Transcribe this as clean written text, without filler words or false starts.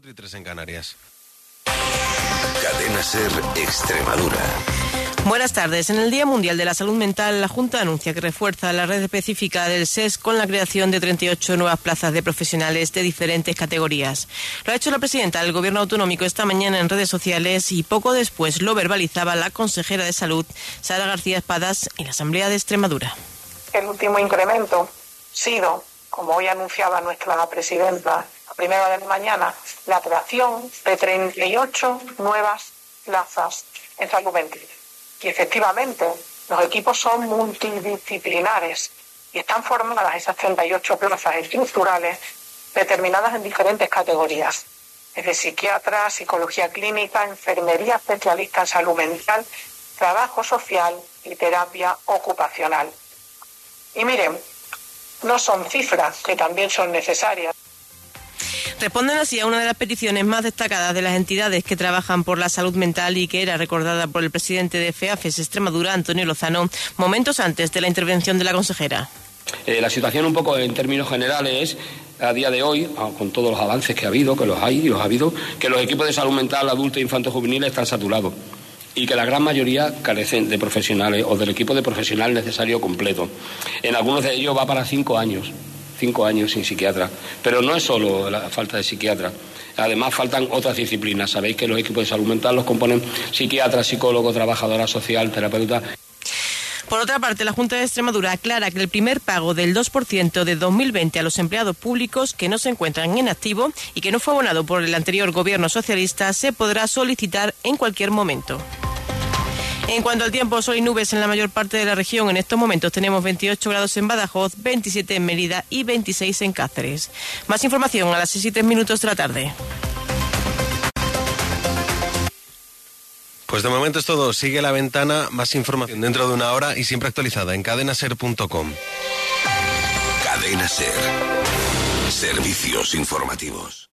4:03 en Canarias. Cadena SER Extremadura. Buenas tardes. En el Día Mundial de la Salud Mental, la Junta anuncia que refuerza la red específica del SES con la creación de 38 nuevas plazas de profesionales de diferentes categorías. Lo ha hecho la presidenta del Gobierno autonómico esta mañana en redes sociales y poco después lo verbalizaba la consejera de Salud, Sara García Espadas, en la Asamblea de Extremadura. El último incremento ha sido, como hoy anunciaba nuestra presidenta a primera hora de la mañana, la creación de 38 nuevas plazas en salud mental. Y efectivamente, los equipos son multidisciplinares y están formadas esas 38 plazas estructurales determinadas en diferentes categorías. Desde psiquiatra, psicología clínica, enfermería especialista en salud mental, trabajo social y terapia ocupacional. Y miren, no son cifras que también son necesarias. Responden así a una de las peticiones más destacadas de las entidades que trabajan por la salud mental y que era recordada por el presidente de FEAFES Extremadura, Antonio Lozano, momentos antes de la intervención de la consejera. La situación un poco en términos generales a día de hoy, con todos los avances que ha habido, que los ha habido, que los equipos de salud mental adulto e infanto-juvenil están saturados y que la gran mayoría carecen de profesionales o del equipo de profesional necesario completo. En algunos de ellos va para 5 años sin psiquiatra. Pero no es solo la falta de psiquiatra. Además faltan otras disciplinas. Sabéis que los equipos de salud mental los componen psiquiatra, psicólogo, trabajadora social, terapeuta. Por otra parte, la Junta de Extremadura aclara que el primer pago del 2% de 2020 a los empleados públicos que no se encuentran en activo y que no fue abonado por el anterior gobierno socialista se podrá solicitar en cualquier momento. En cuanto al tiempo, sol y nubes en la mayor parte de la región. En estos momentos tenemos 28 grados en Badajoz, 27 en Mérida y 26 en Cáceres. Más información a las 6:03 de la tarde. Pues de momento es todo. Sigue La Ventana, más información dentro de una hora y siempre actualizada en cadenaser.com. Cadena SER. Servicios informativos.